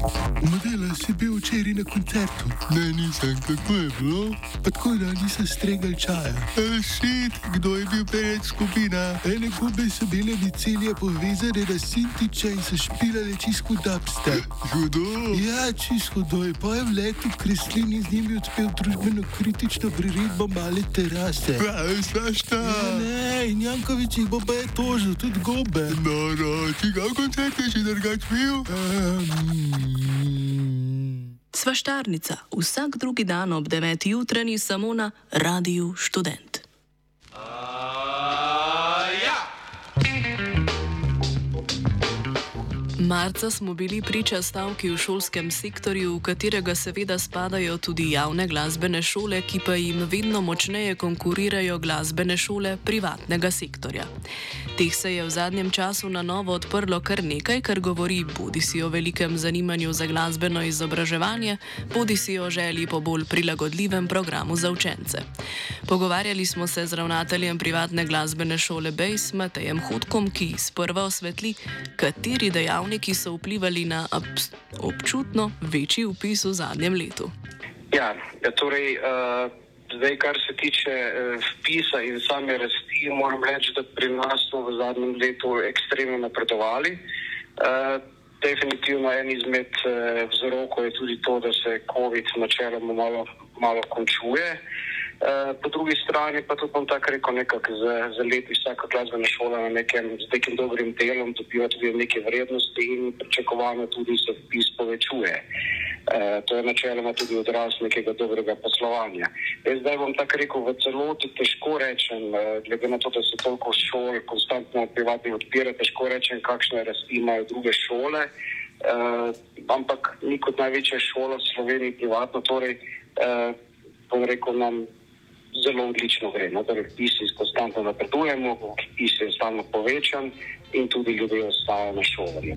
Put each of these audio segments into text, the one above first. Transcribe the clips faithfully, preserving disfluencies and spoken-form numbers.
Modela si bil včeraj na koncertu. Ne, nisem, kako je bilo? Pa tako da nisem stregal čaja. E, šit, kdo je bil pred skupina? Ene gube so bile micelje povezane na Sintiča in so špilale čisto dubstep. Hudo? Ja, čisto hudo. Pa je v letu Kreslin in z njimi odpel družbeno kritično priredbo Male terase. Pravi, svašta. Ja, ne, in Jankovič jih bo pa je tožil, tudi gobe. No, no, čigav koncert je že drugač bil? Um... Svaštarnica, vsak drugi dan ob deveti jutranji samo na Radiu Študent. Marca smo bili priča stavki v šolskem sektorju, v katerega seveda spadajo tudi javne glasbene šole, ki pa jim vedno močneje konkurirajo glasbene šole privatnega sektorja. Teh se je v zadnjem času na novo odprlo kar nekaj, kar govori bodisi o velikem zanimanju za glasbeno izobraževanje, bodisi o želji po bolj prilagodljivem programu za učence. Pogovarjali smo se z ravnateljem privatne glasbene šole Bejs, Matejem Hudkom, ki sprva osvetli, kateri dejavniki ki so vplivali na občutno večji vpis v zadnjem letu. Ja, ja torej, uh, zdaj, kar se tiče uh, vpisa in same rasti, moram reči, da pri nas smo v zadnjem letu ekstremno napredovali. Uh, definitivno en izmed uh, vzrokov je tudi to, da se COVID načeloma malo, malo končuje. Uh, po drugi strani pa tudi bom tako rekel, nekako za, za leti vsaka glasbena šola na nekem, z nekim dobrim delom dobiva tudi neke vrednosti in pričakovano tudi se vpis povečuje. Uh, to je načeloma tudi odraz nekega dobrega poslovanja. Jaz zdaj bom tako rekel, v celoti težko rečem, uh, glede na to, da se toliko šol konstantno privatno odpira, težko rečem, kakšne rasti imajo druge šole, uh, ampak mi kot največja šola v Sloveniji privatno, torej uh, bom rekel nam zelo odlično gre. No, torej vpisi konstantno napredujemo, vpis je stalno povečan in tudi ljudje ostajajo na šoli.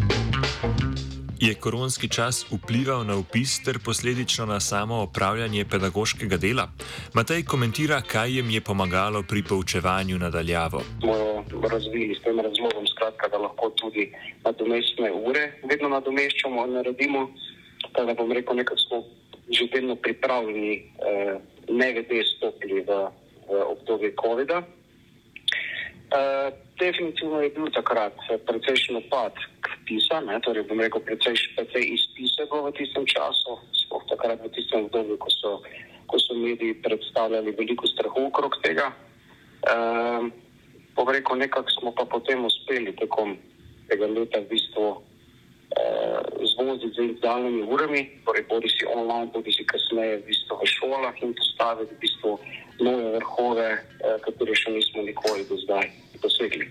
Je koronski čas vplival na vpis ter posledično na samo opravljanje pedagoškega dela? Matej komentira, kaj jim je pomagalo pri poučevanju nadaljavo. Smo razvili s tem razlogom, skratka, da lahko tudi nadomestne ure vedno nadomeščamo in naredimo, da bom rekel, nekako smo že vedno pripravljeni eh, nevede stopili v, v obdobje covida. Uh, definitivno je bil takrat precejšen upad vpisa, torej bom rekel precej, precej izpisov v tistem času, sploh takrat v tistem obdobju, ko so, ko so mediji predstavljali veliko strahu okrog tega. Uh, bom rekel, nekako smo pa potem uspeli tekom tega leta v bistvu zvoziti z individualnimi urami, torej bodi si online, bodi si kasneje v bistvu v šolah in postaviti v bistvu nove vrhove, katere še nismo nikoli do zdaj dosegli.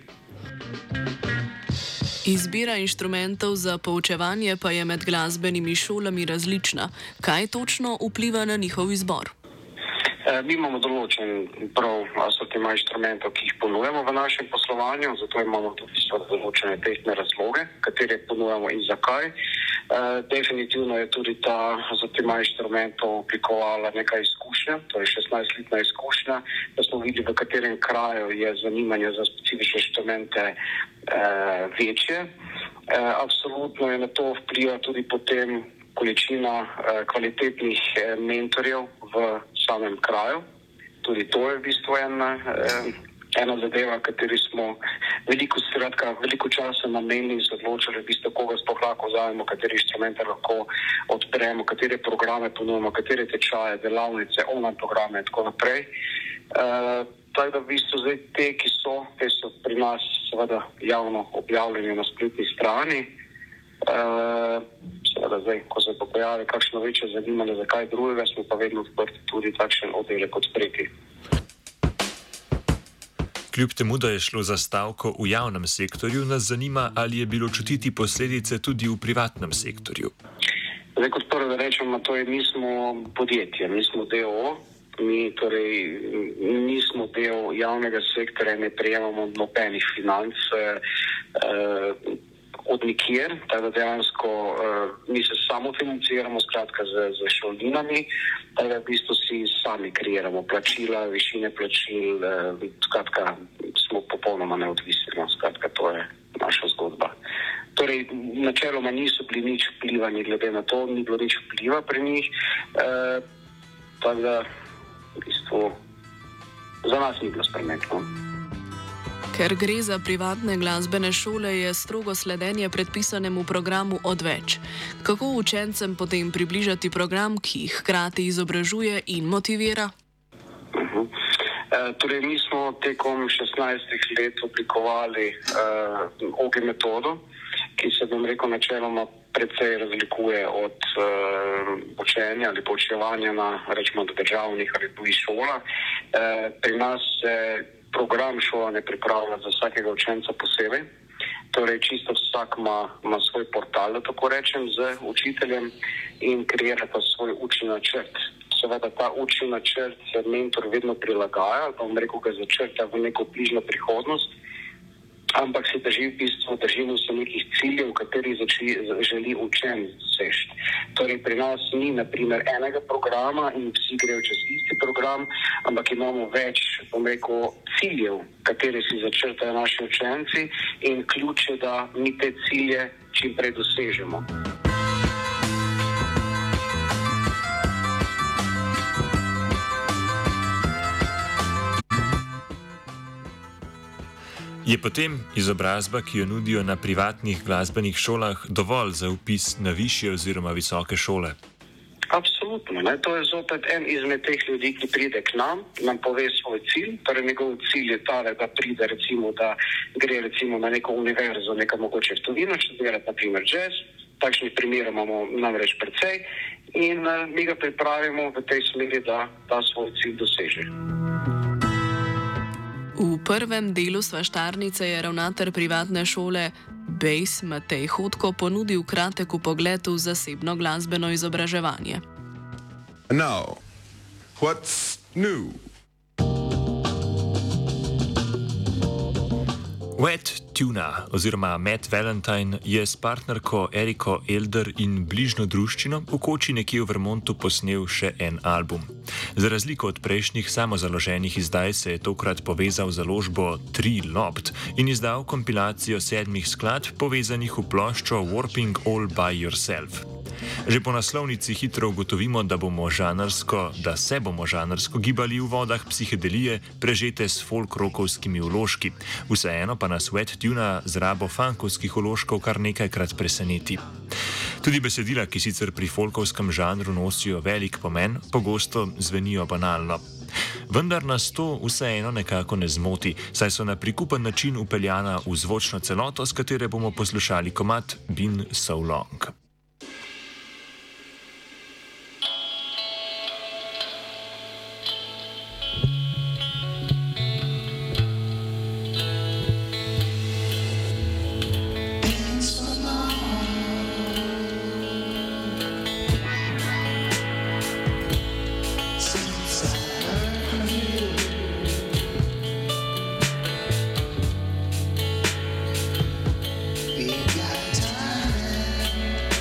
Izbira inštrumentov za poučevanje pa je med glasbenimi šolami različna. Kaj točno vpliva na njihov izbor? Mi imamo določen prav asortiman inštrumentov, ki jih ponujamo v našem poslovanju, zato imamo tudi določene tehtne razloge, katere ponujamo in zakaj. Definitivno je tudi ta asortiman inštrumentov oblikovala neka izkušnja, torej šestnajstletna izkušnja, da smo videli, v katerem kraju je zanimanje za specifične inštrumente večje. Absolutno je na to vpliva tudi potem količina kvalitetnih mentorjev v samem kraju. Tudi to je v bistvu ena, ena zadeva, kateri smo veliko, skratka, veliko časa namenili in se odločili, v bistvu, koga sploh lahko vzamemo, katere inštrumente lahko odpremo, katere programe ponujemo, katere tečaje, delavnice, online programe in tako naprej. Uh, tako da v bistvu zdaj te, ki so, te so pri nas seveda javno objavljeni na spletni strani. Uh, seveda zdaj, ko se pa pojavi kakšno večje zanimanje za kaj drugega, smo pa vedno odprti tudi takšen oddelek odpreti. Kljub temu, da je šlo za stavko v javnem sektorju, nas zanima, ali je bilo čutiti posledice tudi v privatnem sektorju. Zdaj, kot prvo da rečemo, to je, mi smo podjetje, mi smo D O O, mi torej nismo del javnega sektorja, ne prejemamo nobenih financ eh, od nikjer, tako da dejansko uh, mi se samo financiramo skratka z, z šolninami, tako da v bistvu si sami kreiramo plačila, višine plačil, uh, skratka smo popolnoma neodvisni, skratka to je naša zgodba. Torej, načeloma niso bili nič vplivani, glede na to, ni bilo nič vpliva pri njih. E, tako da, v bistvu, za nas ni bilo spremembno. Ker gre za privatne glasbene šole, je strogo sledenje predpisanemu programu odveč. Kako učencem potem približati program, ki jih hkrati izobražuje in motivira? Uh-huh. E, torej, mi smo tekom šestnajstih let oblikovali uh, O G metodo, ki se, bom rekel, načeloma precej razlikuje od uh, učenja ali poučevanja na, rečemo, državnih ali tujih šolah. E, pri nas se program šola ne pripravlja za vsakega učenca posebej. Torej, čisto vsak ima, ima svoj portal, da tako rečem, z učiteljem in kreira pa svoj učni načrt. Seveda ta učni načrt se mentor vedno prilagaja, pa bom rekel, ga začrta v neko bližnjo prihodnost, ampak se drži v bistvu, držimo se nekih ciljev, kateri zači, želi učenec doseči. Torej, pri nas ni, na primer, enega programa in vsi grejo čez isti program, ampak imamo več, bom rekel, ciljev, kateri si začrtajo naši učenci in ključ je, da mi te cilje čim prej dosežemo. Je potem izobrazba, ki jo nudijo na privatnih glasbenih šolah, dovolj za vpis na višje oziroma visoke šole? Absolutno. Ne? To je zopet en izmed teh ljudi, ki pride k nam, nam pove svoj cilj. Torej, njegov cilj je ta, da pride, recimo, da gre recimo na neko univerzo, neka mogoče v tujino študirati, na primer jazz. Takšnih primerov imamo namreč precej in uh, mi ga pripravimo v tej smeri, da ta svoj cilj doseže. V prvem delu svaštarnice je ravnatelj privatne šole Bejs Matej Hotko ponudil kratek vpogled v zasebno glasbeno izobraževanje. Now, what's new? Wet Tuna oziroma Matt Valentine je s partnerko Eriko Elder in bližnjo druščino v koči nekje v Vermontu posnel še en album. Za razliko od prejšnjih samozaloženih izdaj se je tokrat povezal z založbo Tree Loft in izdal kompilacijo sedmih skladb povezanih v ploščo Warping All By Yourself. Že po naslovnici hitro ugotovimo, da, bomo žanrsko, da se bomo žanrsko gibali v vodah psihedelije, prežete s folk-rokovskimi vložki. Vseeno pa nas Wet Tuna z rabo funkovskih vložkov kar nekajkrat preseneti. Tudi besedila, ki sicer pri folkovskem žanru nosijo velik pomen, pogosto zvenijo banalno. Vendar nas to vseeno nekako ne zmoti, saj so na prikupen način upeljana v zvočno celoto, s katere bomo poslušali komad Been So Long. We got time.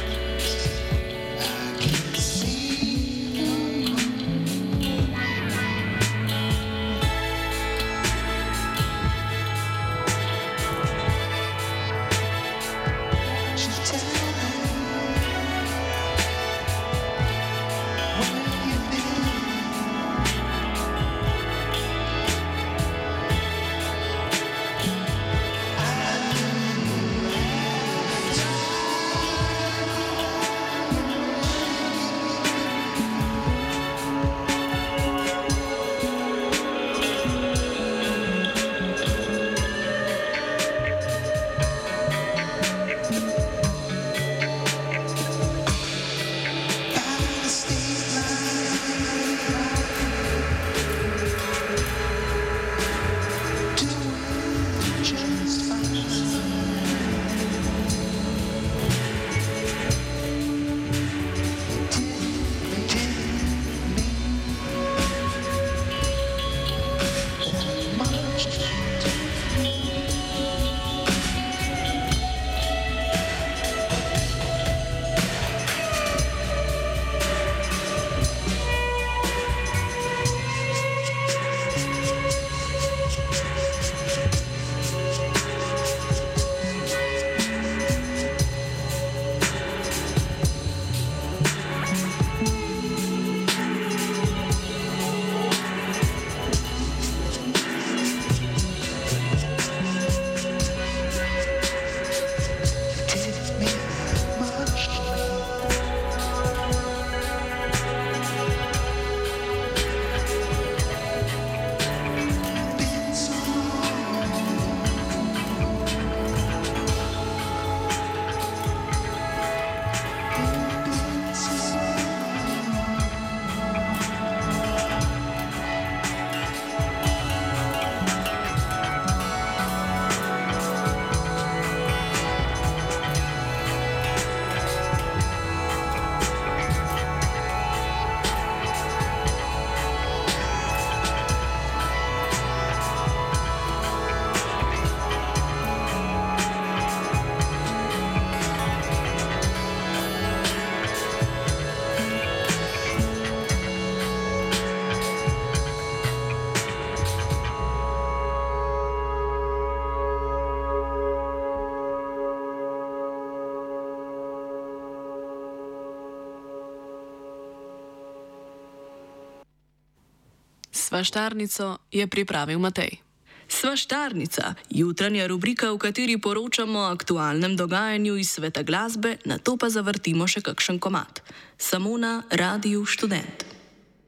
Svaštarnico je pripravil Matej. Svaštarnica, jutranja rubrika, v kateri poročamo o aktualnem dogajanju iz sveta glasbe, nato pa zavrtimo še kakšen komad. Samo na Radiu Študent.